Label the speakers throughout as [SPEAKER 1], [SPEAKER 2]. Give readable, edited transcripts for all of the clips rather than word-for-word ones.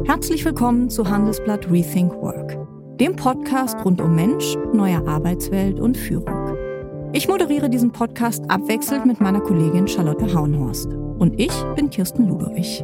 [SPEAKER 1] Herzlich willkommen zu Handelsblatt Rethink Work, dem Podcast rund um Mensch, neue Arbeitswelt und Führung. Ich moderiere diesen Podcast abwechselnd mit meiner Kollegin Charlotte Hauenhorst. Und ich bin Kirsten Ludowig.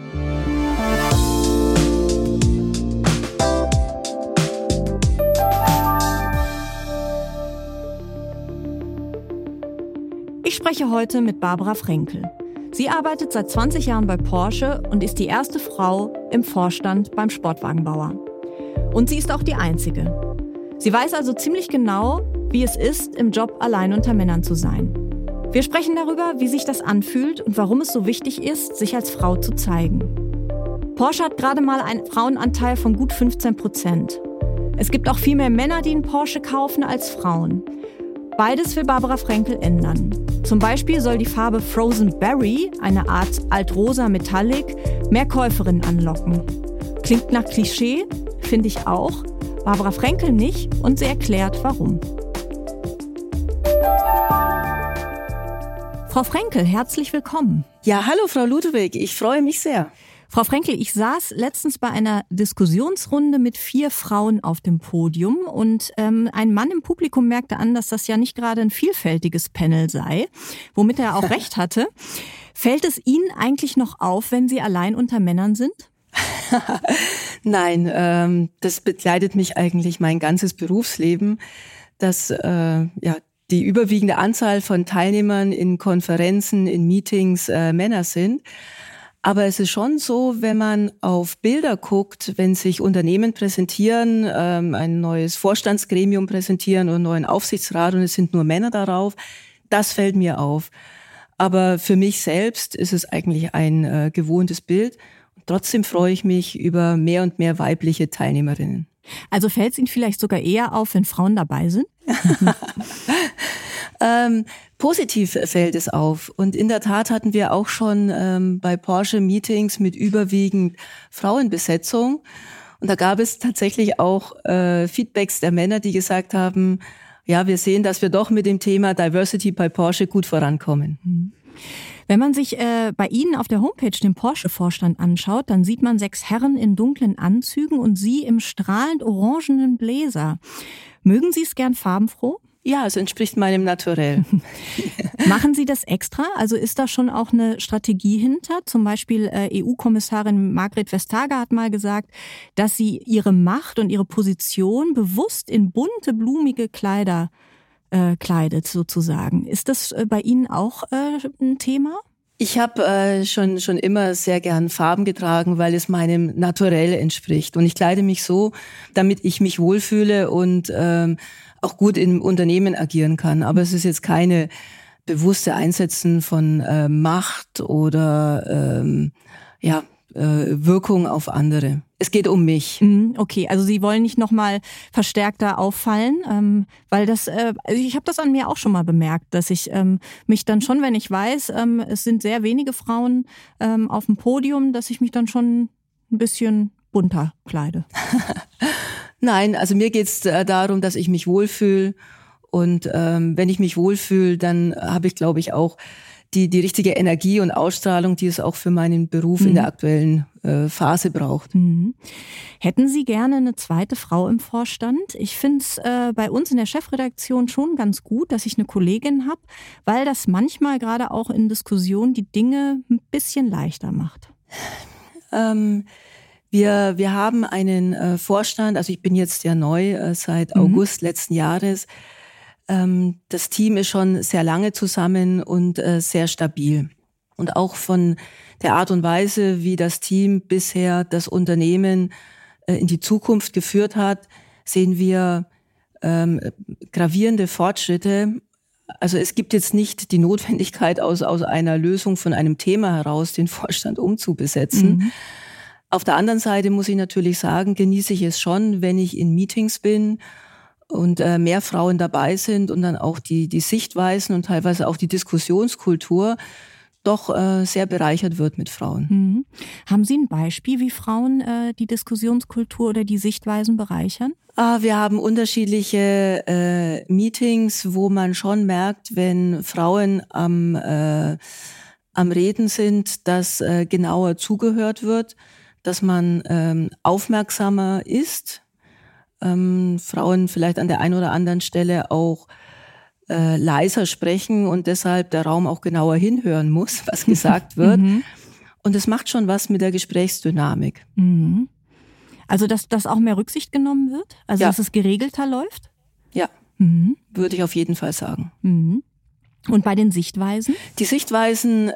[SPEAKER 1] Ich spreche heute mit Barbara Frenkel. Sie arbeitet seit 20 Jahren bei Porsche und ist die erste Frau im Vorstand beim Sportwagenbauer. Und sie ist auch die einzige. Sie weiß also ziemlich genau, wie es ist, im Job allein unter Männern zu sein. Wir sprechen darüber, wie sich das anfühlt und warum es so wichtig ist, sich als Frau zu zeigen. Porsche hat gerade mal einen Frauenanteil von gut 15%. Es gibt auch viel mehr Männer, die einen Porsche kaufen, als Frauen. Beides will Barbara Frenkel ändern. Zum Beispiel soll die Farbe Frozen Berry, eine Art Altrosa Metallic, mehr Käuferinnen anlocken. Klingt nach Klischee, finde ich auch. Barbara Frenkel nicht und sie erklärt, warum. Frau Frenkel, herzlich willkommen.
[SPEAKER 2] Ja, hallo Frau Ludowig, ich freue mich sehr.
[SPEAKER 1] Frau Frenkel, ich saß letztens bei einer Diskussionsrunde mit 4 Frauen auf dem Podium und ein Mann im Publikum merkte an, dass das ja nicht gerade ein vielfältiges Panel sei, womit er auch recht hatte. Fällt es Ihnen eigentlich noch auf, wenn Sie allein unter Männern sind?
[SPEAKER 2] Nein, das begleitet mich eigentlich mein ganzes Berufsleben, dass die überwiegende Anzahl von Teilnehmern in Konferenzen, in Meetings Männer sind. Aber es ist schon so, wenn man auf Bilder guckt, wenn sich Unternehmen präsentieren, ein neues Vorstandsgremium präsentieren oder einen neuen Aufsichtsrat und es sind nur Männer darauf, das fällt mir auf. Aber für mich selbst ist es eigentlich ein gewohntes Bild. Trotzdem freue ich mich über mehr und mehr weibliche Teilnehmerinnen.
[SPEAKER 1] Also fällt es Ihnen vielleicht sogar eher auf, wenn Frauen dabei sind?
[SPEAKER 2] Positiv fällt es auf. Und in der Tat hatten wir auch schon bei Porsche Meetings mit überwiegend Frauenbesetzung. Und da gab es tatsächlich auch Feedbacks der Männer, die gesagt haben, ja, wir sehen, dass wir doch mit dem Thema Diversity bei Porsche gut vorankommen.
[SPEAKER 1] Wenn man sich bei Ihnen auf der Homepage den Porsche-Vorstand anschaut, dann sieht man 6 Herren in dunklen Anzügen und Sie im strahlend orangenen Bläser. Mögen Sie es gern farbenfroh?
[SPEAKER 2] Ja, es entspricht meinem Naturell.
[SPEAKER 1] Machen Sie das extra? Also ist da schon auch eine Strategie hinter? Zum Beispiel EU-Kommissarin Margrethe Vestager hat mal gesagt, dass sie ihre Macht und ihre Position bewusst in bunte, blumige Kleider kleidet sozusagen. Ist das bei Ihnen auch ein Thema?
[SPEAKER 2] Ich habe schon immer sehr gern Farben getragen, weil es meinem Naturell entspricht. Und ich kleide mich so, damit ich mich wohlfühle und auch gut im Unternehmen agieren kann. Aber es ist jetzt keine bewusste Einsetzen von Macht oder Wirkung auf andere. Es geht um mich.
[SPEAKER 1] Okay, also Sie wollen nicht nochmal verstärkter auffallen, weil ich habe das an mir auch schon mal bemerkt, dass ich mich dann schon, wenn ich weiß, es sind sehr wenige Frauen auf dem Podium, dass ich mich dann schon ein bisschen bunter kleide.
[SPEAKER 2] Nein, also mir geht's darum, dass ich mich wohlfühle und wenn ich mich wohlfühle, dann habe ich, glaube ich, auch die richtige Energie und Ausstrahlung, die es auch für meinen Beruf in der aktuellen Phase braucht.
[SPEAKER 1] Hätten Sie gerne eine zweite Frau im Vorstand? Ich finde es bei uns in der Chefredaktion schon ganz gut, dass ich eine Kollegin habe, weil das manchmal gerade auch in Diskussionen die Dinge ein bisschen leichter macht.
[SPEAKER 2] Wir haben einen Vorstand, also ich bin jetzt ja neu seit August letzten Jahres. Das Team ist schon sehr lange zusammen und sehr stabil. Und auch von der Art und Weise, wie das Team bisher das Unternehmen in die Zukunft geführt hat, sehen wir gravierende Fortschritte. Also es gibt jetzt nicht die Notwendigkeit, aus einer Lösung von einem Thema heraus den Vorstand umzubesetzen. Auf der anderen Seite muss ich natürlich sagen, genieße ich es schon, wenn ich in Meetings bin und mehr Frauen dabei sind und dann auch die Sichtweisen und teilweise auch die Diskussionskultur doch sehr bereichert wird mit Frauen.
[SPEAKER 1] Haben Sie ein Beispiel, wie Frauen die Diskussionskultur oder die Sichtweisen bereichern?
[SPEAKER 2] Wir haben unterschiedliche Meetings, wo man schon merkt, wenn Frauen am Reden sind, dass genauer zugehört wird, dass man aufmerksamer ist, Frauen vielleicht an der einen oder anderen Stelle auch leiser sprechen und deshalb der Raum auch genauer hinhören muss, was gesagt wird. Und es macht schon was mit der Gesprächsdynamik.
[SPEAKER 1] Also, dass auch mehr Rücksicht genommen wird? Also, dass es geregelter läuft?
[SPEAKER 2] Ja, würde ich auf jeden Fall sagen.
[SPEAKER 1] Und bei den Sichtweisen?
[SPEAKER 2] Die Sichtweisen,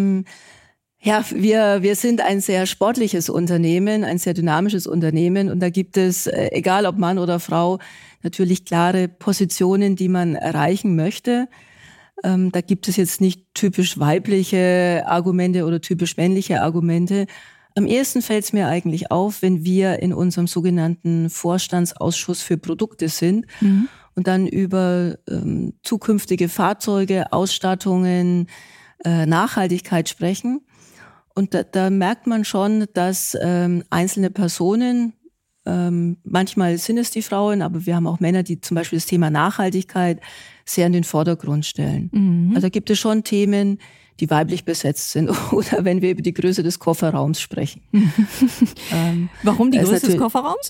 [SPEAKER 2] wir sind ein sehr sportliches Unternehmen, ein sehr dynamisches Unternehmen und da gibt es, egal ob Mann oder Frau, natürlich klare Positionen, die man erreichen möchte. Da gibt es jetzt nicht typisch weibliche Argumente oder typisch männliche Argumente. Am ehesten fällt es mir eigentlich auf, wenn wir in unserem sogenannten Vorstandsausschuss für Produkte sind und dann über zukünftige Fahrzeuge, Ausstattungen, Nachhaltigkeit sprechen. Und da merkt man schon, dass einzelne Personen, manchmal sind es die Frauen, aber wir haben auch Männer, die zum Beispiel das Thema Nachhaltigkeit sehr in den Vordergrund stellen. Also gibt es schon Themen, die weiblich besetzt sind oder wenn wir über die Größe des Kofferraums sprechen.
[SPEAKER 1] Warum die Größe des Kofferraums?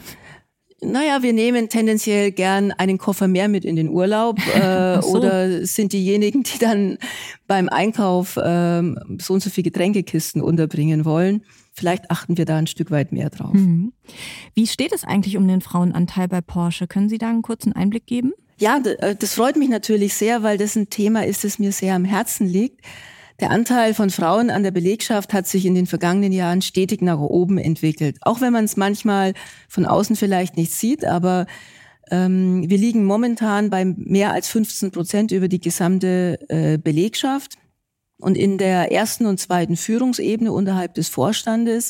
[SPEAKER 2] Naja, wir nehmen tendenziell gern einen Koffer mehr mit in den Urlaub oder sind diejenigen, die dann beim Einkauf so und so viele Getränkekisten unterbringen wollen. Vielleicht achten wir da ein Stück weit mehr drauf.
[SPEAKER 1] Wie steht es eigentlich um den Frauenanteil bei Porsche? Können Sie da einen kurzen Einblick geben?
[SPEAKER 2] Ja, das freut mich natürlich sehr, weil das ein Thema ist, das mir sehr am Herzen liegt. Der Anteil von Frauen an der Belegschaft hat sich in den vergangenen Jahren stetig nach oben entwickelt. Auch wenn man es manchmal von außen vielleicht nicht sieht, aber wir liegen momentan bei mehr als 15% über die gesamte Belegschaft. Und in der ersten und zweiten Führungsebene unterhalb des Vorstandes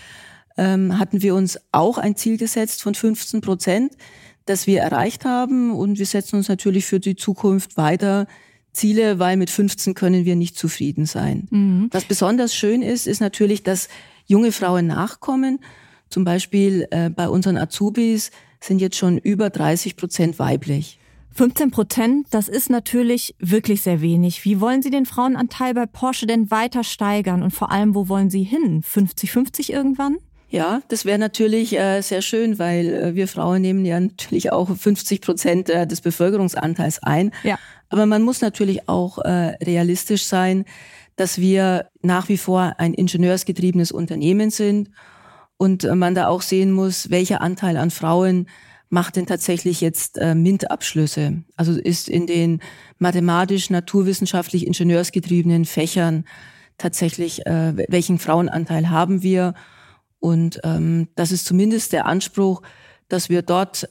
[SPEAKER 2] hatten wir uns auch ein Ziel gesetzt von 15%, das wir erreicht haben. Und wir setzen uns natürlich für die Zukunft weiter Ziele, weil mit 15 können wir nicht zufrieden sein. Was besonders schön ist, ist natürlich, dass junge Frauen nachkommen. Zum Beispiel bei unseren Azubis sind jetzt schon über 30% weiblich.
[SPEAKER 1] 15%, das ist natürlich wirklich sehr wenig. Wie wollen Sie den Frauenanteil bei Porsche denn weiter steigern? Und vor allem, wo wollen Sie hin? 50-50 irgendwann?
[SPEAKER 2] Ja, das wäre natürlich sehr schön, weil wir Frauen nehmen ja natürlich auch 50% des Bevölkerungsanteils ein.
[SPEAKER 1] Ja.
[SPEAKER 2] Aber man muss natürlich auch realistisch sein, dass wir nach wie vor ein ingenieursgetriebenes Unternehmen sind und man da auch sehen muss, welcher Anteil an Frauen macht denn tatsächlich jetzt MINT-Abschlüsse. Also ist in den mathematisch, naturwissenschaftlich, ingenieursgetriebenen Fächern tatsächlich, welchen Frauenanteil haben wir? Und das ist zumindest der Anspruch, dass wir dort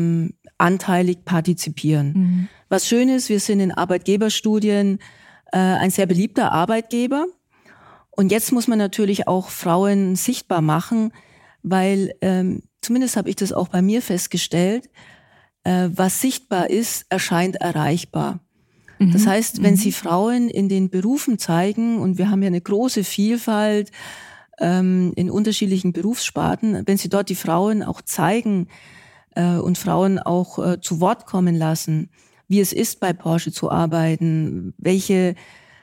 [SPEAKER 2] anteilig partizipieren. Was schön ist, wir sind in Arbeitgeberstudien ein sehr beliebter Arbeitgeber. Und jetzt muss man natürlich auch Frauen sichtbar machen, weil zumindest habe ich das auch bei mir festgestellt, was sichtbar ist, erscheint erreichbar. Das heißt, wenn Sie Frauen in den Berufen zeigen, und wir haben ja eine große Vielfalt in unterschiedlichen Berufssparten, wenn Sie dort die Frauen auch zeigen und Frauen auch zu Wort kommen lassen, wie es ist, bei Porsche zu arbeiten, welche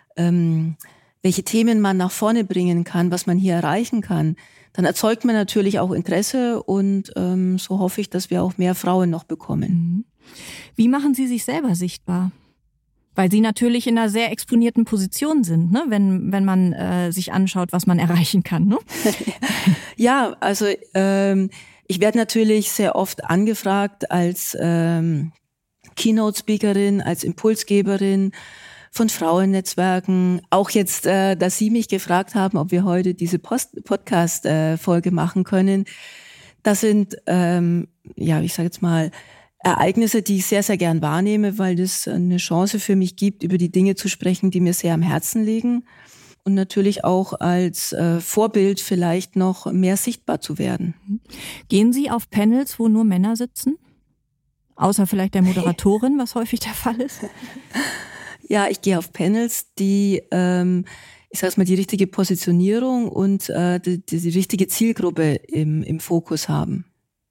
[SPEAKER 2] Themen man nach vorne bringen kann, was man hier erreichen kann, dann erzeugt man natürlich auch Interesse und so hoffe ich, dass wir auch mehr Frauen noch bekommen.
[SPEAKER 1] Wie machen Sie sich selber sichtbar? Weil Sie natürlich in einer sehr exponierten Position sind, ne? Wenn man sich anschaut, was man erreichen kann. Ne?
[SPEAKER 2] Ja, also ich werde natürlich sehr oft angefragt als Keynote-Speakerin, als Impulsgeberin von Frauennetzwerken. Auch jetzt, dass Sie mich gefragt haben, ob wir heute diese Podcast-Folge machen können. Das sind, ich sage jetzt mal, Ereignisse, die ich sehr, sehr gern wahrnehme, weil das eine Chance für mich gibt, über die Dinge zu sprechen, die mir sehr am Herzen liegen. Und natürlich auch als Vorbild vielleicht noch mehr sichtbar zu werden.
[SPEAKER 1] Gehen Sie auf Panels, wo nur Männer sitzen? Außer vielleicht der Moderatorin, was häufig der Fall ist?
[SPEAKER 2] Ja, ich gehe auf Panels, die, ich sage mal, die richtige Positionierung und die richtige Zielgruppe im Fokus haben.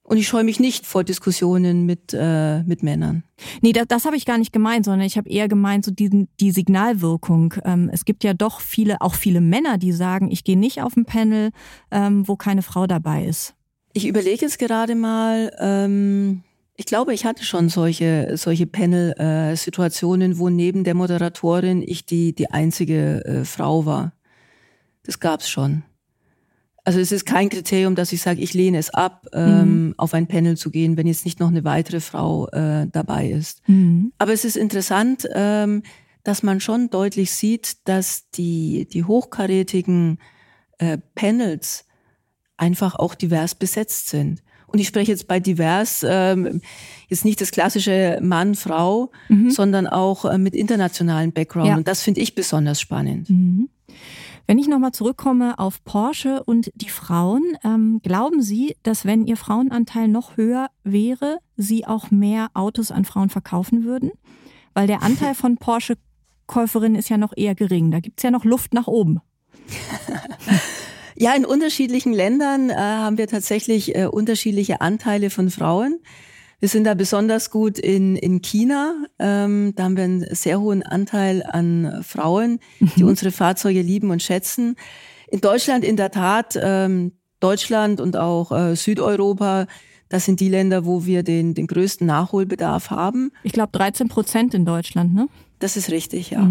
[SPEAKER 2] Und ich scheue mich nicht vor Diskussionen mit Männern.
[SPEAKER 1] Nee, das habe ich gar nicht gemeint, sondern ich habe eher gemeint, so die Signalwirkung. Es gibt ja doch auch viele Männer, die sagen, ich gehe nicht auf ein Panel, wo keine Frau dabei ist.
[SPEAKER 2] Ich überlege jetzt gerade mal, ich glaube, ich hatte schon solche Panel-Situationen, wo neben der Moderatorin ich die einzige Frau war. Das gab's schon. Also es ist kein Kriterium, dass ich sage, ich lehne es ab, auf ein Panel zu gehen, wenn jetzt nicht noch eine weitere Frau dabei ist. Mhm. Aber es ist interessant, dass man schon deutlich sieht, dass die hochkarätigen Panels einfach auch divers besetzt sind. Und ich spreche jetzt bei divers jetzt nicht das klassische Mann, Frau, sondern auch mit internationalen Background. Ja. Und das finde ich besonders spannend.
[SPEAKER 1] Mhm. Wenn ich nochmal zurückkomme auf Porsche und die Frauen, glauben Sie, dass wenn Ihr Frauenanteil noch höher wäre, Sie auch mehr Autos an Frauen verkaufen würden? Weil der Anteil von Porsche-Käuferinnen ist ja noch eher gering. Da gibt's ja noch Luft nach oben.
[SPEAKER 2] Ja, in unterschiedlichen Ländern haben wir tatsächlich unterschiedliche Anteile von Frauen. Wir sind da besonders gut in China. Da haben wir einen sehr hohen Anteil an Frauen, die unsere Fahrzeuge lieben und schätzen. In Deutschland in der Tat, Deutschland und auch Südeuropa, das sind die Länder, wo wir den größten Nachholbedarf haben.
[SPEAKER 1] Ich glaube 13% in Deutschland, ne?
[SPEAKER 2] Das ist richtig, ja.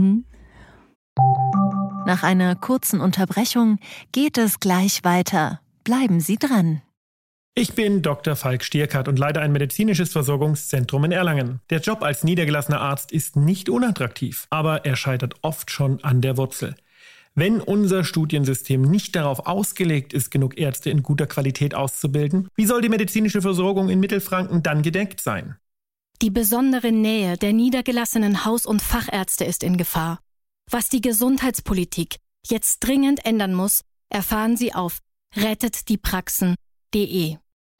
[SPEAKER 3] Nach einer kurzen Unterbrechung geht es gleich weiter. Bleiben Sie dran.
[SPEAKER 4] Ich bin Dr. Falk Stierkart und leite ein medizinisches Versorgungszentrum in Erlangen. Der Job als niedergelassener Arzt ist nicht unattraktiv, aber er scheitert oft schon an der Wurzel. Wenn unser Studiensystem nicht darauf ausgelegt ist, genug Ärzte in guter Qualität auszubilden, wie soll die medizinische Versorgung in Mittelfranken dann gedeckt sein?
[SPEAKER 5] Die besondere Nähe der niedergelassenen Haus- und Fachärzte ist in Gefahr. Was die Gesundheitspolitik jetzt dringend ändern muss, erfahren Sie auf rettetdiepraxen.de.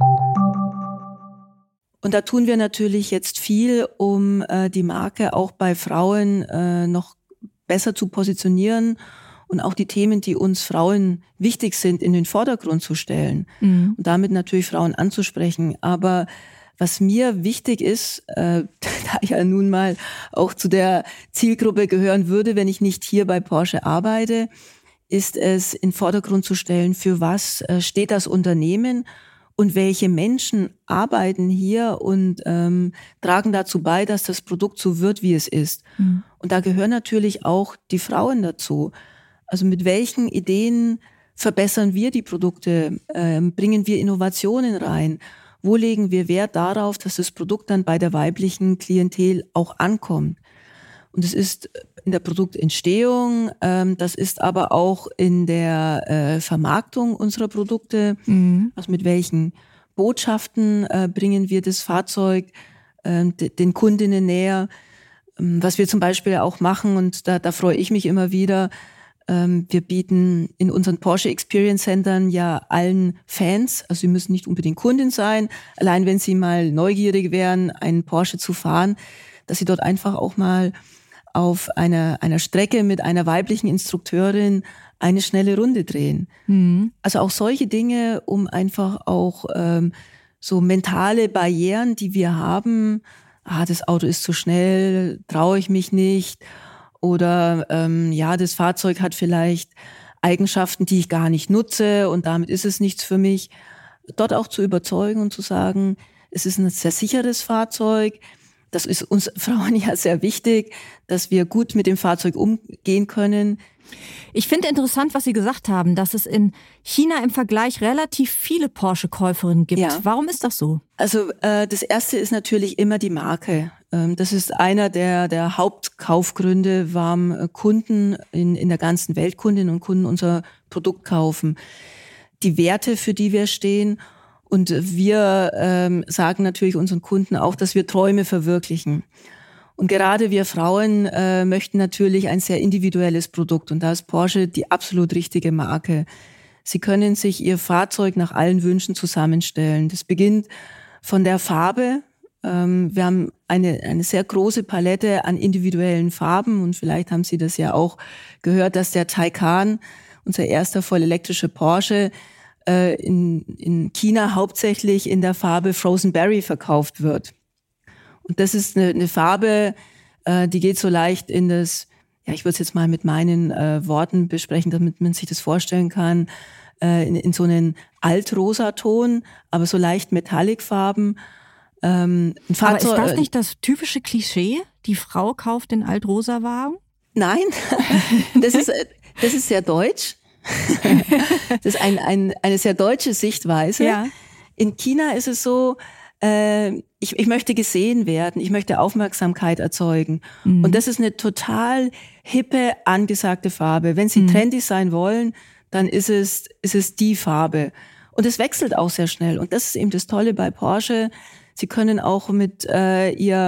[SPEAKER 2] Und da tun wir natürlich jetzt viel, um die Marke auch bei Frauen noch besser zu positionieren und auch die Themen, die uns Frauen wichtig sind, in den Vordergrund zu stellen und damit natürlich Frauen anzusprechen. Aber was mir wichtig ist, da ich ja nun mal auch zu der Zielgruppe gehören würde, wenn ich nicht hier bei Porsche arbeite, ist es in den Vordergrund zu stellen, für was steht das Unternehmen und welche Menschen arbeiten hier und tragen dazu bei, dass das Produkt so wird, wie es ist. Und da gehören natürlich auch die Frauen dazu. Also mit welchen Ideen verbessern wir die Produkte, bringen wir Innovationen rein? Wo legen wir Wert darauf, dass das Produkt dann bei der weiblichen Klientel auch ankommt? Und es ist in der Produktentstehung, das ist aber auch in der Vermarktung unserer Produkte. Also mit welchen Botschaften bringen wir das Fahrzeug den Kundinnen näher? Was wir zum Beispiel auch machen, und da freue ich mich immer wieder, wir bieten in unseren Porsche Experience Centern ja allen Fans, also sie müssen nicht unbedingt Kundin sein, allein wenn sie mal neugierig wären, einen Porsche zu fahren, dass sie dort einfach auch mal auf einer Strecke mit einer weiblichen Instrukteurin eine schnelle Runde drehen. Also auch solche Dinge, um einfach auch so mentale Barrieren, die wir haben, das Auto ist zu schnell, traue ich mich nicht, oder das Fahrzeug hat vielleicht Eigenschaften, die ich gar nicht nutze und damit ist es nichts für mich. Dort auch zu überzeugen und zu sagen, es ist ein sehr sicheres Fahrzeug. Das ist uns Frauen ja sehr wichtig, dass wir gut mit dem Fahrzeug umgehen können.
[SPEAKER 1] Ich finde interessant, was Sie gesagt haben, dass es in China im Vergleich relativ viele Porsche-Käuferinnen gibt. Ja. Warum ist das so?
[SPEAKER 2] Also das Erste ist natürlich immer die Marke. Das ist einer der Hauptkaufgründe, warum Kunden in der ganzen Welt, Kundinnen und Kunden unser Produkt kaufen. Die Werte, für die wir stehen. Und wir sagen natürlich unseren Kunden auch, dass wir Träume verwirklichen. Und gerade wir Frauen möchten natürlich ein sehr individuelles Produkt. Und da ist Porsche die absolut richtige Marke. Sie können sich ihr Fahrzeug nach allen Wünschen zusammenstellen. Das beginnt von der Farbe. Wir haben eine sehr große Palette an individuellen Farben. Und vielleicht haben Sie das ja auch gehört, dass der Taycan, unser erster voll elektrischer Porsche, in China hauptsächlich in der Farbe Frozen Berry verkauft wird. Und das ist eine Farbe, die geht so leicht in das, ja, ich würde es jetzt mal mit meinen Worten besprechen, damit man sich das vorstellen kann, in so einen Altrosaton, aber so leicht Metallicfarben.
[SPEAKER 1] Aber ist das nicht das typische Klischee? Die Frau kauft den altrosa Wagen?
[SPEAKER 2] Nein, das ist sehr deutsch. Das ist eine sehr deutsche Sichtweise.
[SPEAKER 1] Ja.
[SPEAKER 2] In China ist es so, ich möchte gesehen werden, ich möchte Aufmerksamkeit erzeugen. Und das ist eine total hippe, angesagte Farbe. Wenn Sie trendy sein wollen, dann ist es die Farbe. Und es wechselt auch sehr schnell. Und das ist eben das Tolle bei Porsche. Sie können auch mit ihrer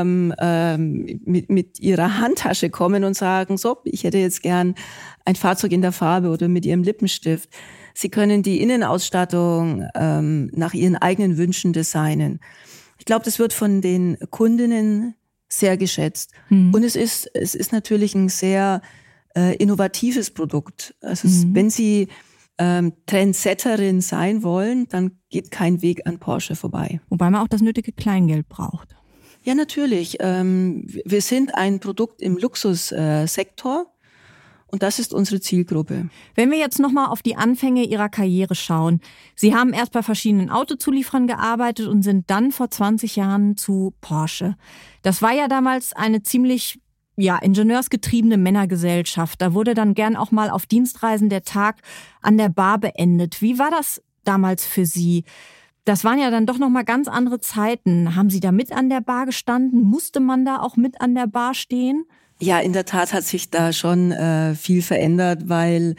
[SPEAKER 2] Handtasche kommen und sagen, so, ich hätte jetzt gern ein Fahrzeug in der Farbe oder mit Ihrem Lippenstift. Sie können die Innenausstattung nach Ihren eigenen Wünschen designen. Ich glaube, das wird von den Kundinnen sehr geschätzt. Und es ist natürlich ein sehr innovatives Produkt. Also wenn Sie Trendsetterin sein wollen, dann geht kein Weg an Porsche vorbei.
[SPEAKER 1] Wobei man auch das nötige Kleingeld braucht.
[SPEAKER 2] Ja, natürlich. Wir sind ein Produkt im Luxussektor und das ist unsere Zielgruppe.
[SPEAKER 1] Wenn wir jetzt nochmal auf die Anfänge Ihrer Karriere schauen. Sie haben erst bei verschiedenen Autozulieferern gearbeitet und sind dann vor 20 Jahren zu Porsche. Das war ja damals eine ziemlich ingenieursgetriebene Männergesellschaft. Da wurde dann gern auch mal auf Dienstreisen der Tag an der Bar beendet. Wie war das damals für Sie? Das waren ja dann doch nochmal ganz andere Zeiten. Haben Sie da mit an der Bar gestanden? Musste man da auch mit an der Bar stehen?
[SPEAKER 2] Ja, in der Tat hat sich da schon viel verändert, weil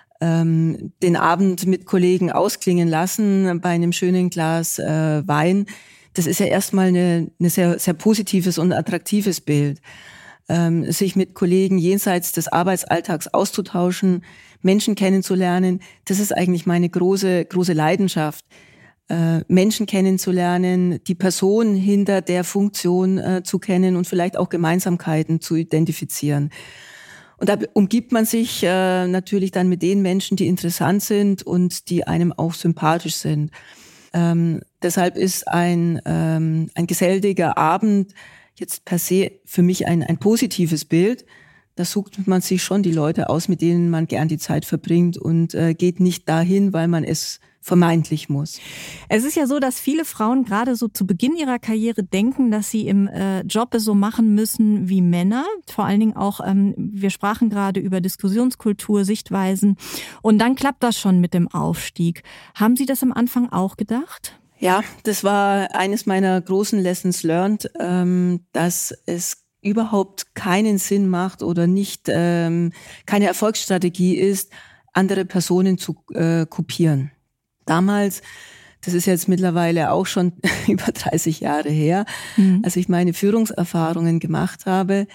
[SPEAKER 2] den Abend mit Kollegen ausklingen lassen bei einem schönen Glas Wein, das ist ja erstmal eine sehr, sehr positives und attraktives Bild. Sich mit Kollegen jenseits des Arbeitsalltags auszutauschen, Menschen kennenzulernen, das ist eigentlich meine große Leidenschaft. Menschen kennenzulernen, die Person hinter der Funktion zu kennen und vielleicht auch Gemeinsamkeiten zu identifizieren. Und da umgibt man sich natürlich dann mit den Menschen, die interessant sind und die einem auch sympathisch sind. Deshalb ist ein geselliger Abend jetzt per se für mich ein positives Bild. Da sucht man sich schon die Leute aus, mit denen man gern die Zeit verbringt und geht nicht dahin, weil man es vermeintlich muss.
[SPEAKER 1] Es ist ja so, dass viele Frauen gerade so zu Beginn ihrer Karriere denken, dass sie im Job es so machen müssen wie Männer. Vor allen Dingen auch, wir sprachen gerade über Diskussionskultur, Sichtweisen. Und dann klappt das schon mit dem Aufstieg. Haben Sie das am Anfang auch gedacht?
[SPEAKER 2] Ja, das war eines meiner großen Lessons learned, dass es überhaupt keinen Sinn macht oder nicht keine Erfolgsstrategie ist, andere Personen zu kopieren. Damals, das ist jetzt mittlerweile auch schon über 30 Jahre her, als ich meine Führungserfahrungen gemacht habe,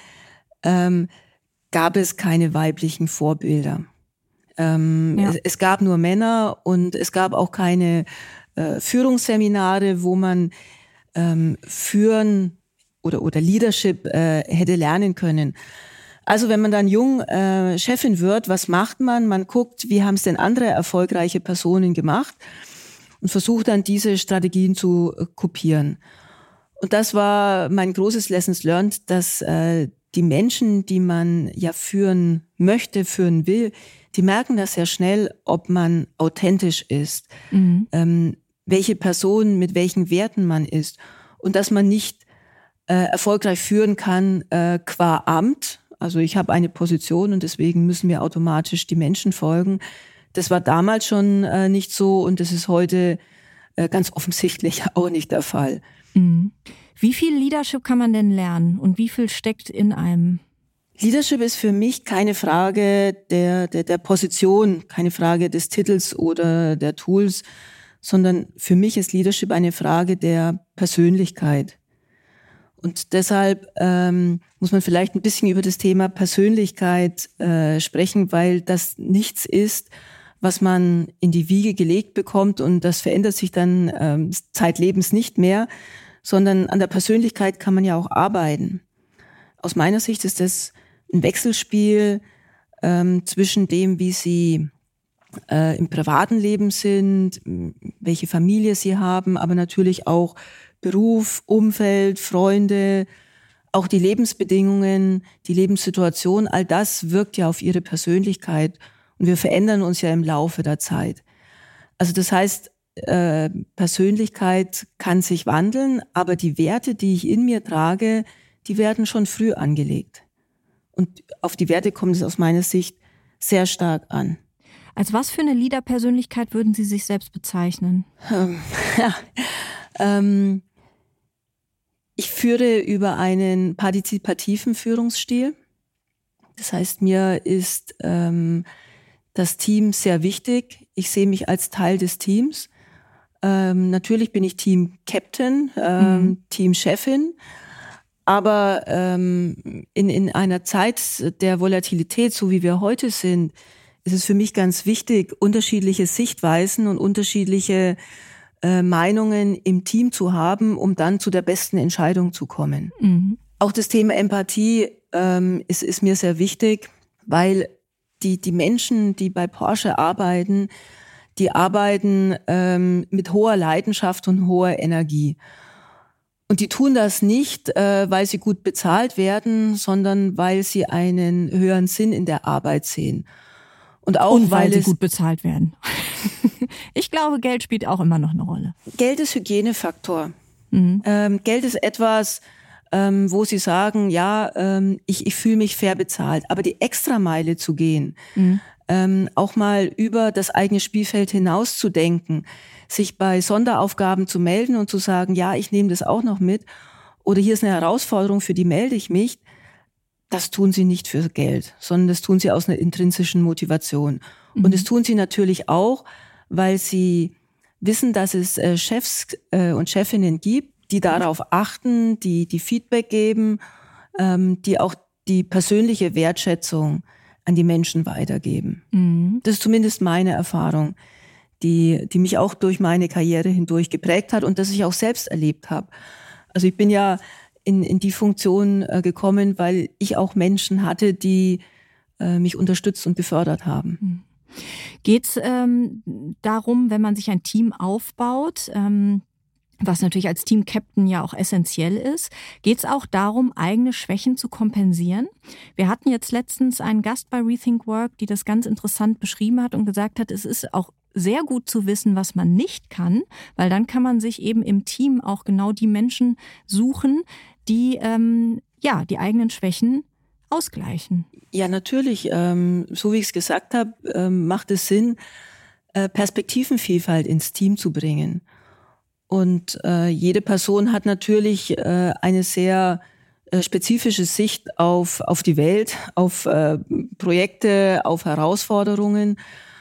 [SPEAKER 2] gab es keine weiblichen Vorbilder. Es gab nur Männer und es gab auch keine Führungsseminare, wo man führen oder Leadership hätte lernen können. Also wenn man dann jung Chefin wird, was macht man? Man guckt, wie haben es denn andere erfolgreiche Personen gemacht und versucht dann diese Strategien zu kopieren. Und das war mein großes Lessons learned, dass die Menschen, die man ja führen möchte, führen will, die merken das sehr schnell, ob man authentisch ist, welche Person mit welchen Werten man ist und dass man nicht erfolgreich führen kann qua Amt. Also ich habe eine Position und deswegen müssen mir automatisch die Menschen folgen. Das war damals schon nicht so und das ist heute ganz offensichtlich auch nicht der Fall.
[SPEAKER 1] Wie viel Leadership kann man denn lernen und wie viel steckt in einem?
[SPEAKER 2] Leadership ist für mich keine Frage der Position, keine Frage des Titels oder der Tools, sondern für mich ist Leadership eine Frage der Persönlichkeit. Und deshalb muss man vielleicht ein bisschen über das Thema Persönlichkeit sprechen, weil das nichts ist, was man in die Wiege gelegt bekommt und das verändert sich dann zeitlebens nicht mehr, sondern an der Persönlichkeit kann man ja auch arbeiten. Aus meiner Sicht ist das ein Wechselspiel zwischen dem, wie Sie im privaten Leben sind, welche Familie sie haben, aber natürlich auch Beruf, Umfeld, Freunde, auch die Lebensbedingungen, die Lebenssituation, all das wirkt ja auf ihre Persönlichkeit und wir verändern uns ja im Laufe der Zeit. Also das heißt, Persönlichkeit kann sich wandeln, aber die Werte, die ich in mir trage, die werden schon früh angelegt. Und auf die Werte kommt es aus meiner Sicht sehr stark an.
[SPEAKER 1] Als was für eine Leader-Persönlichkeit würden Sie sich selbst bezeichnen?
[SPEAKER 2] Ich führe über einen partizipativen Führungsstil. Das heißt, mir ist das Team sehr wichtig. Ich sehe mich als Teil des Teams. Natürlich bin ich Team-Captain, Team-Chefin. Aber in einer Zeit der Volatilität, so wie wir heute sind, ist es für mich ganz wichtig, unterschiedliche Sichtweisen und unterschiedliche Meinungen im Team zu haben, um dann zu der besten Entscheidung zu kommen. Mhm. Auch das Thema Empathie ist mir sehr wichtig, weil die Menschen, die bei Porsche arbeiten, die arbeiten mit hoher Leidenschaft und hoher Energie. Und die tun das nicht, weil sie gut bezahlt werden, sondern weil sie einen höheren Sinn in der Arbeit sehen. Und
[SPEAKER 1] weil sie gut bezahlt werden. Ich glaube, Geld spielt auch immer noch eine Rolle.
[SPEAKER 2] Geld ist Hygienefaktor. Mhm. Geld ist etwas, wo sie sagen, ich fühle mich fair bezahlt. Aber die Extrameile zu gehen, auch mal über das eigene Spielfeld hinaus zu denken, sich bei Sonderaufgaben zu melden und zu sagen, ja, ich nehme das auch noch mit. Oder hier ist eine Herausforderung, für die melde ich mich. Das tun sie nicht für Geld, sondern das tun sie aus einer intrinsischen Motivation. Mhm. Und das tun sie natürlich auch, weil sie wissen, dass es Chefs und Chefinnen gibt, die darauf achten, die Feedback geben, die auch die persönliche Wertschätzung an die Menschen weitergeben. Mhm. Das ist zumindest meine Erfahrung, die mich auch durch meine Karriere hindurch geprägt hat und das ich auch selbst erlebt habe. Also ich bin ja in die Funktion gekommen, weil ich auch Menschen hatte, die mich unterstützt und gefördert haben.
[SPEAKER 1] Geht es darum, wenn man sich ein Team aufbaut, was natürlich als Team-Captain ja auch essentiell ist, geht es auch darum, eigene Schwächen zu kompensieren? Wir hatten jetzt letztens einen Gast bei Rethink Work, die das ganz interessant beschrieben hat und gesagt hat, es ist auch sehr gut zu wissen, was man nicht kann, weil dann kann man sich eben im Team auch genau die Menschen suchen, die die eigenen Schwächen ausgleichen.
[SPEAKER 2] Ja, natürlich. So wie ich es gesagt habe, macht es Sinn, Perspektivenvielfalt ins Team zu bringen. Und jede Person hat natürlich eine sehr spezifische Sicht auf die Welt, auf Projekte, auf Herausforderungen,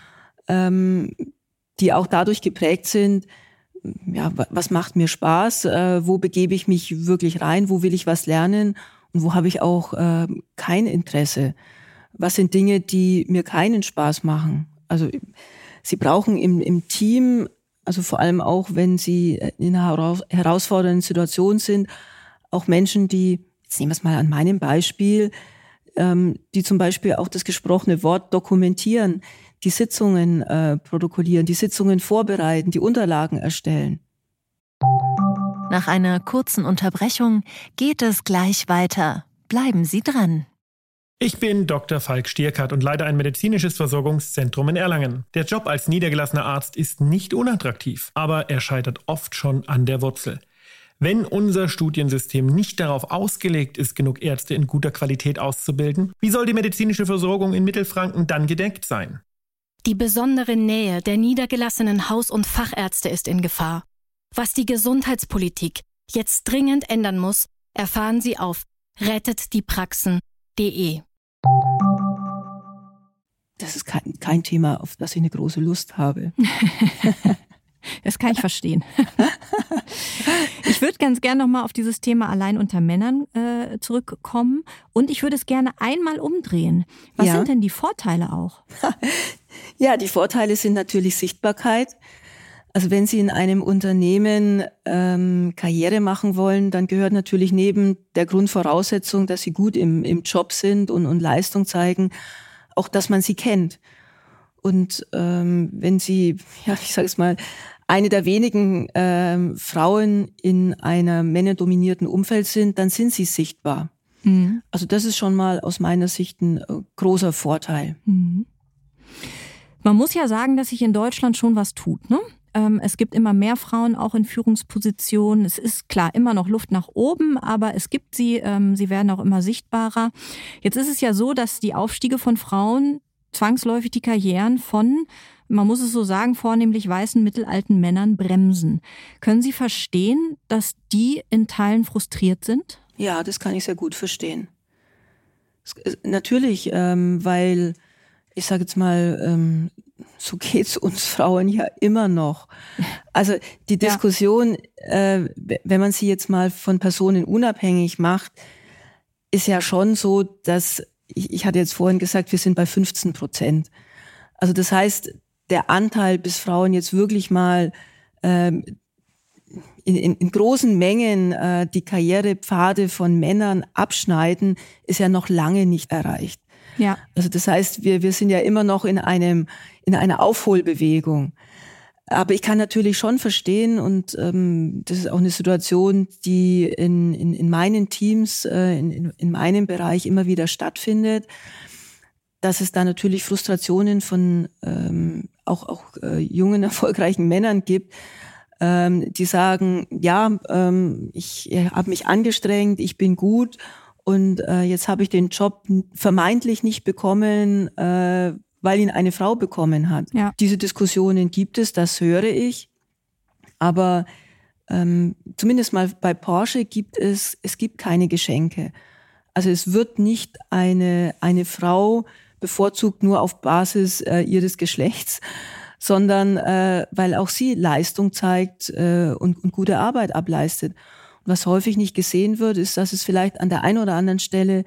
[SPEAKER 2] die auch dadurch geprägt sind, ja, was macht mir Spaß, wo begebe ich mich wirklich rein, wo will ich was lernen und wo habe ich auch kein Interesse. Was sind Dinge, die mir keinen Spaß machen? Also Sie brauchen im Team, also vor allem auch, wenn Sie in einer herausfordernden Situation sind, auch Menschen, die, jetzt nehmen wir es mal an meinem Beispiel, die zum Beispiel auch das gesprochene Wort dokumentieren, die Sitzungen protokollieren, die Sitzungen vorbereiten, die Unterlagen erstellen.
[SPEAKER 3] Nach einer kurzen Unterbrechung geht es gleich weiter. Bleiben Sie dran.
[SPEAKER 4] Ich bin Dr. Falk Stierkart und leite ein medizinisches Versorgungszentrum in Erlangen. Der Job als niedergelassener Arzt ist nicht unattraktiv, aber er scheitert oft schon an der Wurzel. Wenn unser Studiensystem nicht darauf ausgelegt ist, genug Ärzte in guter Qualität auszubilden, wie soll die medizinische Versorgung in Mittelfranken dann gedeckt sein?
[SPEAKER 5] Die besondere Nähe der niedergelassenen Haus- und Fachärzte ist in Gefahr. Was die Gesundheitspolitik jetzt dringend ändern muss, erfahren Sie auf rettetdiepraxen.de.
[SPEAKER 2] Das ist kein Thema, auf das ich eine große Lust habe.
[SPEAKER 1] Das kann ich verstehen. Ich würde ganz gerne nochmal auf dieses Thema allein unter Männern zurückkommen und ich würde es gerne einmal umdrehen. Was sind denn die Vorteile auch?
[SPEAKER 2] Ja, die Vorteile sind natürlich Sichtbarkeit. Also wenn Sie in einem Unternehmen Karriere machen wollen, dann gehört natürlich neben der Grundvoraussetzung, dass Sie gut im Job sind und Leistung zeigen, auch, dass man sie kennt. Und wenn Sie, ich sage es mal, eine der wenigen Frauen in einem männerdominierten Umfeld sind, dann sind sie sichtbar. Mhm. Also das ist schon mal aus meiner Sicht ein großer Vorteil.
[SPEAKER 1] Mhm. Man muss ja sagen, dass sich in Deutschland schon was tut, ne? Es gibt immer mehr Frauen auch in Führungspositionen. Es ist klar immer noch Luft nach oben, aber es gibt sie. Sie werden auch immer sichtbarer. Jetzt ist es ja so, dass die Aufstiege von Frauen zwangsläufig die Karrieren von, man muss es so sagen, vornehmlich weißen, mittelalten Männern bremsen. Können Sie verstehen, dass die in Teilen frustriert sind?
[SPEAKER 2] Ja, das kann ich sehr gut verstehen. Natürlich, weil, ich sage jetzt mal, so geht's uns Frauen ja immer noch. Also die Diskussion, wenn man sie jetzt mal von Personen unabhängig macht, ist ja schon so, dass, ich hatte jetzt vorhin gesagt, wir sind bei 15%. Also das heißt, der Anteil, bis Frauen jetzt wirklich mal in großen Mengen die Karrierepfade von Männern abschneiden, ist ja noch lange nicht erreicht. Ja. Also das heißt, wir sind ja immer noch in einer Aufholbewegung. Aber ich kann natürlich schon verstehen, und das ist auch eine Situation, die in meinen Teams, in meinem Bereich immer wieder stattfindet, dass es da natürlich Frustrationen von auch jungen, erfolgreichen Männern gibt, die sagen, ich habe mich angestrengt, ich bin gut, und jetzt habe ich den Job vermeintlich nicht bekommen, weil ihn eine Frau bekommen hat. Ja. Diese Diskussionen gibt es, das höre ich. Aber zumindest mal bei Porsche gibt es keine Geschenke. Also es wird nicht eine Frau bevorzugt nur auf Basis ihres Geschlechts, sondern weil auch sie Leistung zeigt und gute Arbeit ableistet. Und was häufig nicht gesehen wird, ist, dass es vielleicht an der einen oder anderen Stelle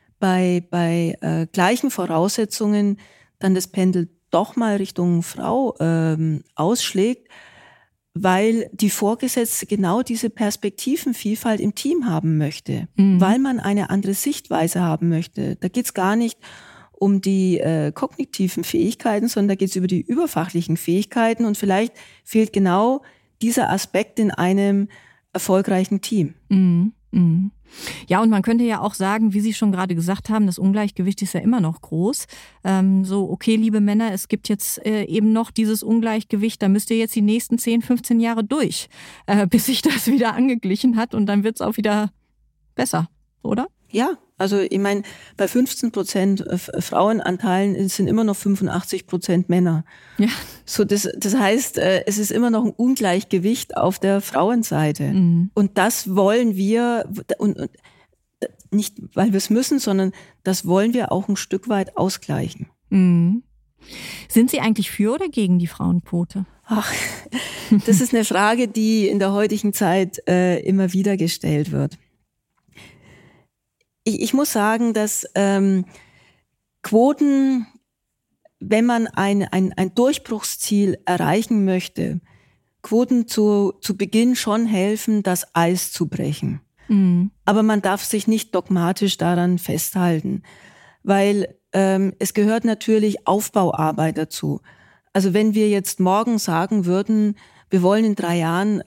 [SPEAKER 2] bei gleichen Voraussetzungen dann das Pendel doch mal Richtung Frau ausschlägt, weil die Vorgesetzte genau diese Perspektivenvielfalt im Team haben möchte, weil man eine andere Sichtweise haben möchte. Da geht's gar nicht um die kognitiven Fähigkeiten, sondern da geht's über die überfachlichen Fähigkeiten, und vielleicht fehlt genau dieser Aspekt in einem erfolgreichen Team.
[SPEAKER 1] Mhm. Mhm. Ja, und man könnte ja auch sagen, wie Sie schon gerade gesagt haben, das Ungleichgewicht ist ja immer noch groß. Okay, liebe Männer, es gibt jetzt eben noch dieses Ungleichgewicht, da müsst ihr jetzt die nächsten 10, 15 Jahre durch, bis sich das wieder angeglichen hat, und dann wird's auch wieder besser, oder?
[SPEAKER 2] Ja, also ich meine, bei 15% Frauenanteilen sind immer noch 85% Männer. Ja. So, das heißt, es ist immer noch ein Ungleichgewicht auf der Frauenseite. Mhm. Und das wollen wir, und nicht, weil wir es müssen, sondern das wollen wir auch ein Stück weit ausgleichen.
[SPEAKER 1] Mhm. Sind Sie eigentlich für oder gegen die Frauenquote?
[SPEAKER 2] Ach, das ist eine Frage, die in der heutigen Zeit immer wieder gestellt wird. Ich muss sagen, dass Quoten, wenn man ein Durchbruchsziel erreichen möchte, Quoten zu Beginn schon helfen, das Eis zu brechen. Mhm. Aber man darf sich nicht dogmatisch daran festhalten, weil es gehört natürlich Aufbauarbeit dazu. Also wenn wir jetzt morgen sagen würden, wir wollen in 3 Jahren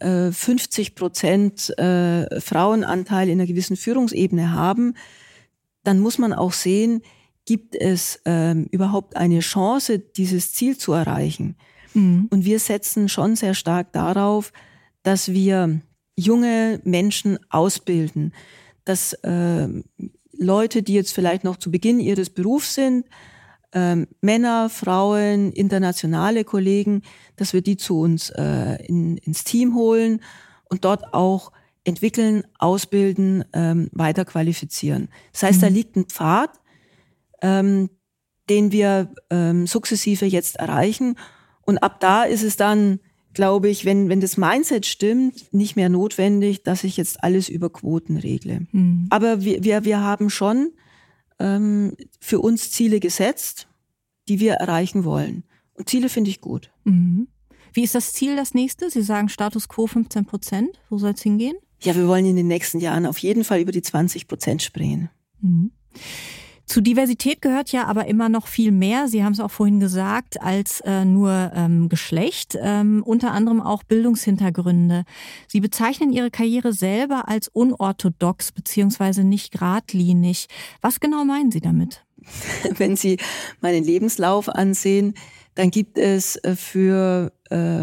[SPEAKER 2] 50% Frauenanteil in einer gewissen Führungsebene haben, dann muss man auch sehen, gibt es überhaupt eine Chance, dieses Ziel zu erreichen? Mhm. Und wir setzen schon sehr stark darauf, dass wir junge Menschen ausbilden, dass Leute, die jetzt vielleicht noch zu Beginn ihres Berufs sind, Männer, Frauen, internationale Kollegen, dass wir die zu uns ins Team holen und dort auch entwickeln, ausbilden, weiter qualifizieren. Das heißt, da liegt ein Pfad, den wir sukzessive jetzt erreichen. Und ab da ist es dann, glaube ich, wenn das Mindset stimmt, nicht mehr notwendig, dass ich jetzt alles über Quoten regle. Mhm. Aber wir haben schon für uns Ziele gesetzt, die wir erreichen wollen. Und Ziele finde ich gut.
[SPEAKER 1] Mhm. Wie ist das Ziel, das nächste? Sie sagen Status quo 15%. Wo soll es hingehen?
[SPEAKER 2] Ja, wir wollen in den nächsten Jahren auf jeden Fall über die 20% springen.
[SPEAKER 1] Mhm. Zu Diversität gehört ja aber immer noch viel mehr, Sie haben es auch vorhin gesagt, als nur Geschlecht, unter anderem auch Bildungshintergründe. Sie bezeichnen Ihre Karriere selber als unorthodox bzw. nicht geradlinig. Was genau meinen Sie damit?
[SPEAKER 2] Wenn Sie meinen Lebenslauf ansehen, dann gibt es für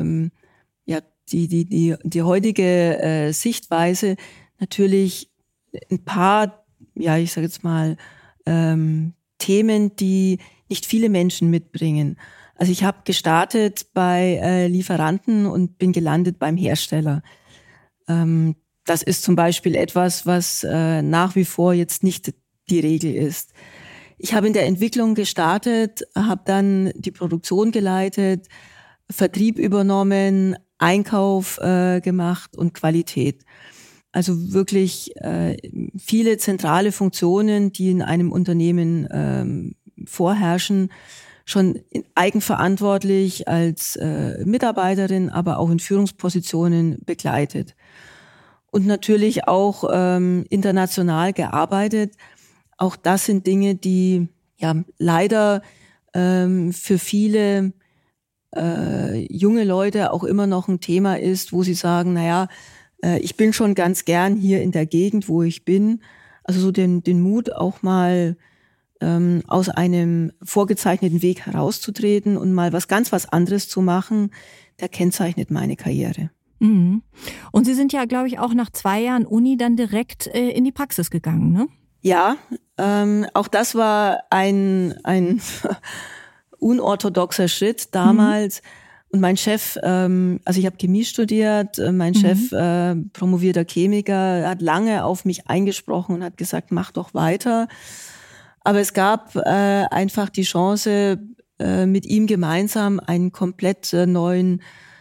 [SPEAKER 2] die heutige Sichtweise natürlich ein paar, ich sage jetzt mal, Themen, die nicht viele Menschen mitbringen. Also ich habe gestartet bei Lieferanten und bin gelandet beim Hersteller. Das ist zum Beispiel etwas, was nach wie vor jetzt nicht die Regel ist. Ich habe in der Entwicklung gestartet, habe dann die Produktion geleitet, Vertrieb übernommen, Einkauf gemacht und Qualität. Also wirklich viele zentrale Funktionen, die in einem Unternehmen vorherrschen, schon eigenverantwortlich als Mitarbeiterin, aber auch in Führungspositionen begleitet. Und natürlich auch international gearbeitet. Auch das sind Dinge, die leider für viele junge Leute auch immer noch ein Thema ist, wo sie sagen, ich bin schon ganz gern hier in der Gegend, wo ich bin. Also so den Mut auch mal aus einem vorgezeichneten Weg herauszutreten und mal was anderes zu machen, der kennzeichnet meine Karriere.
[SPEAKER 1] Mhm. Und Sie sind ja, glaube ich, auch nach 2 Jahren Uni dann direkt in die Praxis gegangen, ne?
[SPEAKER 2] Ja, auch das war ein unorthodoxer Schritt damals. Und mein Chef, also ich habe Chemie studiert, mein Chef, promovierter Chemiker, hat lange auf mich eingesprochen und hat gesagt, mach doch weiter. Aber es gab einfach die Chance, mit ihm gemeinsam einen komplett neuen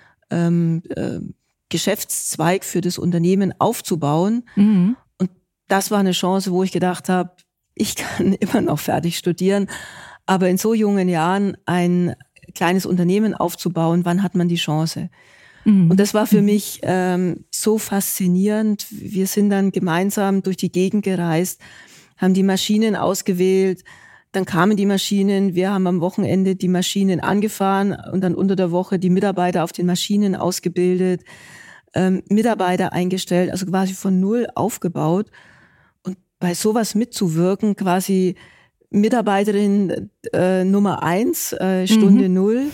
[SPEAKER 2] Geschäftszweig für das Unternehmen aufzubauen. Mhm. Und das war eine Chance, wo ich gedacht habe, ich kann immer noch fertig studieren, aber in so jungen Jahren ein kleines Unternehmen aufzubauen, wann hat man die Chance? Mhm. Und das war für mich so faszinierend. Wir sind dann gemeinsam durch die Gegend gereist, haben die Maschinen ausgewählt, dann kamen die Maschinen, wir haben am Wochenende die Maschinen angefahren und dann unter der Woche die Mitarbeiter auf den Maschinen ausgebildet, Mitarbeiter eingestellt, also quasi von null aufgebaut. Und bei sowas mitzuwirken, quasi Mitarbeiterin Nummer 1, Stunde 0,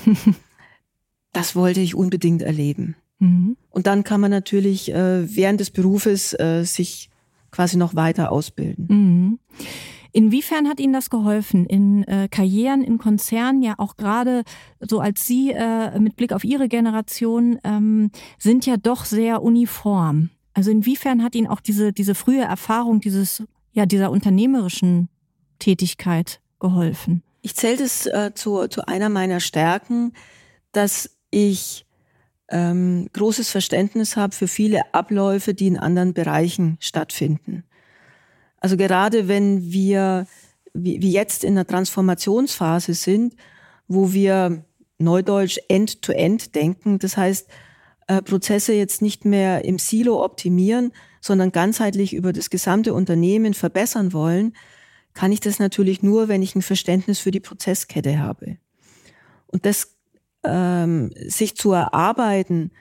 [SPEAKER 2] das wollte ich unbedingt erleben. Mhm. Und dann kann man natürlich während des Berufes sich quasi noch weiter ausbilden.
[SPEAKER 1] Mhm. Inwiefern hat Ihnen das geholfen in Karrieren, in Konzernen, ja auch gerade so als Sie mit Blick auf Ihre Generation sind ja doch sehr uniform. Also inwiefern hat Ihnen auch diese frühe Erfahrung dieser unternehmerischen Tätigkeit geholfen?
[SPEAKER 2] Ich zähle das zu einer meiner Stärken, dass ich großes Verständnis habe für viele Abläufe, die in anderen Bereichen stattfinden. Also gerade wenn wir wie jetzt in einer Transformationsphase sind, wo wir neudeutsch End-to-End denken, das heißt Prozesse jetzt nicht mehr im Silo optimieren, sondern ganzheitlich über das gesamte Unternehmen verbessern wollen, kann ich das natürlich nur, wenn ich ein Verständnis für die Prozesskette habe. Und das sich zu erarbeiten,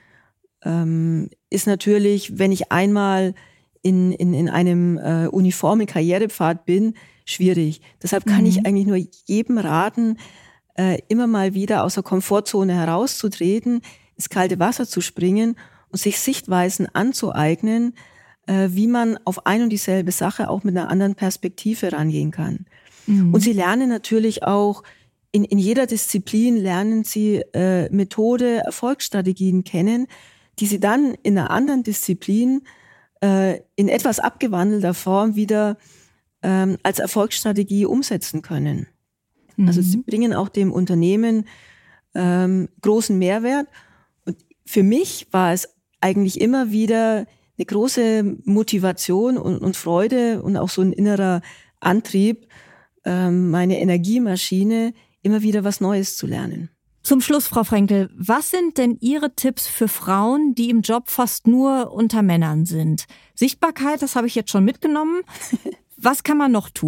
[SPEAKER 2] ist natürlich, wenn ich einmal in einem uniformen Karrierepfad bin, schwierig. Deshalb kann ich eigentlich nur jedem raten, immer mal wieder aus der Komfortzone herauszutreten, ins kalte Wasser zu springen und sich Sichtweisen anzueignen, wie man auf ein und dieselbe Sache auch mit einer anderen Perspektive rangehen kann. Mhm. Und Sie lernen natürlich auch, in jeder Disziplin lernen Sie Methode, Erfolgsstrategien kennen, die Sie dann in einer anderen Disziplin in etwas abgewandelter Form wieder als Erfolgsstrategie umsetzen können. Mhm. Also Sie bringen auch dem Unternehmen großen Mehrwert. Und für mich war es eigentlich immer wieder eine große Motivation und Freude und auch so ein innerer Antrieb, meine Energiemaschine, immer wieder was Neues zu lernen.
[SPEAKER 1] Zum Schluss, Frau Frenkel, was sind denn Ihre Tipps für Frauen, die im Job fast nur unter Männern sind? Sichtbarkeit, das habe ich jetzt schon mitgenommen. Was kann man noch tun?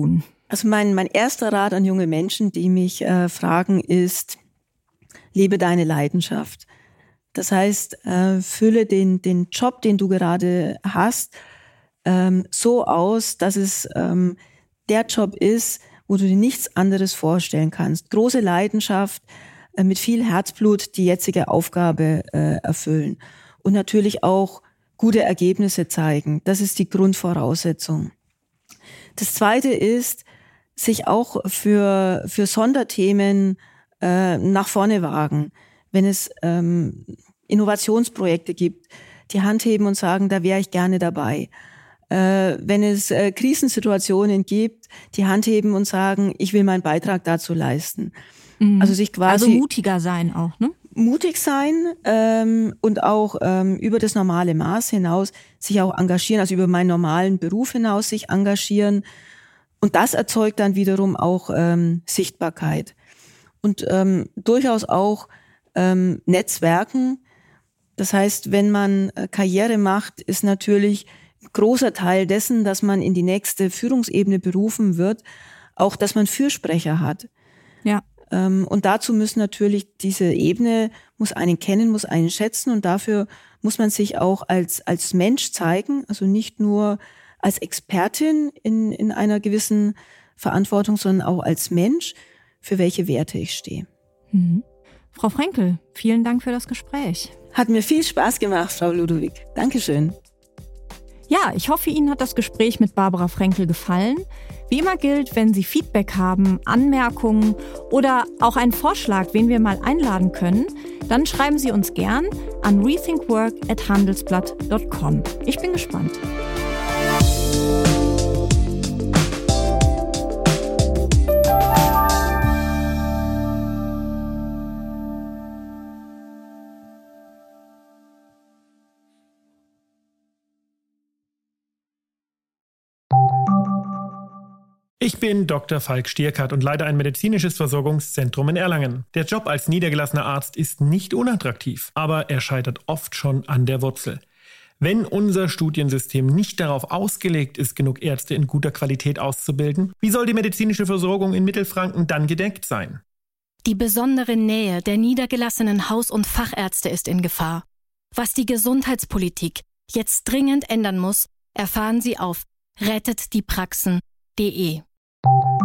[SPEAKER 2] Also mein erster Rat an junge Menschen, die mich fragen, ist, lebe deine Leidenschaft. Das heißt, fülle den Job, den du gerade hast, so aus, dass es der Job ist, wo du dir nichts anderes vorstellen kannst. Große Leidenschaft, mit viel Herzblut die jetzige Aufgabe erfüllen. Und natürlich auch gute Ergebnisse zeigen. Das ist die Grundvoraussetzung. Das Zweite ist, sich auch für Sonderthemen nach vorne wagen. Wenn es Innovationsprojekte gibt, die Hand heben und sagen, da wäre ich gerne dabei. Wenn es Krisensituationen gibt, die Hand heben und sagen, ich will meinen Beitrag dazu leisten.
[SPEAKER 1] Mhm.
[SPEAKER 2] Also sich quasi
[SPEAKER 1] mutiger sein auch, ne?
[SPEAKER 2] Mutig sein und auch über das normale Maß hinaus sich auch engagieren, also über meinen normalen Beruf hinaus sich engagieren. Und das erzeugt dann wiederum auch Sichtbarkeit. Und durchaus auch Netzwerken. Das heißt, wenn man Karriere macht, ist natürlich ein großer Teil dessen, dass man in die nächste Führungsebene berufen wird, auch, dass man Fürsprecher hat.
[SPEAKER 1] Ja.
[SPEAKER 2] Und dazu müssen natürlich diese Ebene, muss einen kennen, muss einen schätzen und dafür muss man sich auch als Mensch zeigen, also nicht nur als Expertin in einer gewissen Verantwortung, sondern auch als Mensch, für welche Werte ich stehe.
[SPEAKER 1] Mhm. Frau Frenkel, vielen Dank für das Gespräch.
[SPEAKER 2] Hat mir viel Spaß gemacht, Frau Ludowig. Dankeschön.
[SPEAKER 1] Ja, ich hoffe, Ihnen hat das Gespräch mit Barbara Frenkel gefallen. Wie immer gilt, wenn Sie Feedback haben, Anmerkungen oder auch einen Vorschlag, wen wir mal einladen können, dann schreiben Sie uns gern an rethinkwork@handelsblatt.com. Ich bin gespannt.
[SPEAKER 4] Ich bin Dr. Falk Stierkart und leite ein medizinisches Versorgungszentrum in Erlangen. Der Job als niedergelassener Arzt ist nicht unattraktiv, aber er scheitert oft schon an der Wurzel. Wenn unser Studiensystem nicht darauf ausgelegt ist, genug Ärzte in guter Qualität auszubilden, wie soll die medizinische Versorgung in Mittelfranken dann gedeckt sein?
[SPEAKER 5] Die besondere Nähe der niedergelassenen Haus- und Fachärzte ist in Gefahr. Was die Gesundheitspolitik jetzt dringend ändern muss, erfahren Sie auf rettetdiepraxen.de.